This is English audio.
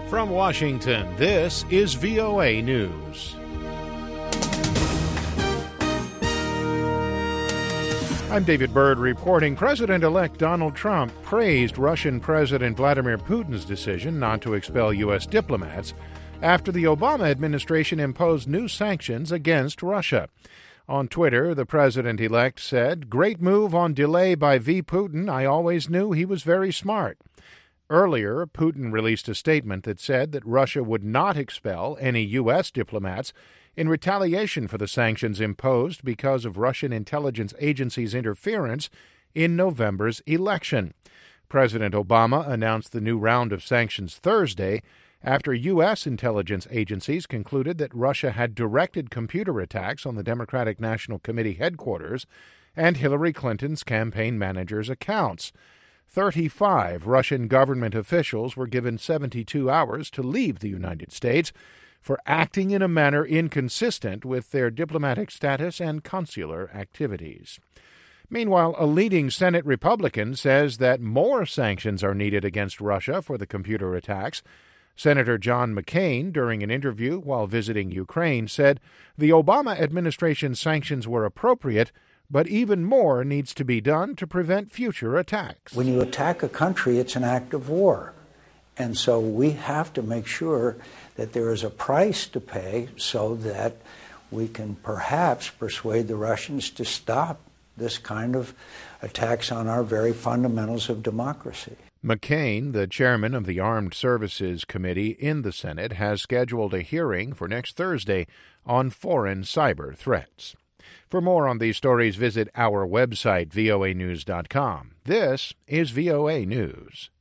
From Washington, this is VOA News. I'm David Byrd reporting. President-elect Donald Trump praised Russian President Vladimir Putin's decision not to expel U.S. diplomats after the Obama administration imposed new sanctions against Russia. On Twitter, the president-elect said, "Great move on delay by V. Putin. I always knew he was very smart." Earlier, Putin released a statement that said that Russia would not expel any U.S. diplomats in retaliation for the sanctions imposed because of Russian intelligence agencies' interference in November's election. President Obama announced the new round of sanctions Thursday after U.S. intelligence agencies concluded that Russia had directed computer attacks on the Democratic National Committee headquarters and Hillary Clinton's campaign manager's accounts. 35 Russian government officials were given 72 hours to leave the United States for acting in a manner inconsistent with their diplomatic status and consular activities. Meanwhile, a leading Senate Republican says that more sanctions are needed against Russia for the computer attacks. Senator John McCain, during an interview while visiting Ukraine, said the Obama administration's sanctions were appropriate, but even more needs to be done to prevent future attacks. When you attack a country, it's an act of war. And so we have to make sure that there is a price to pay so that we can perhaps persuade the Russians to stop this kind of attacks on our very fundamentals of democracy. McCain, the chairman of the Armed Services Committee in the Senate, has scheduled a hearing for next Thursday on foreign cyber threats. For more on these stories, visit our website, voanews.com. This is VOA News.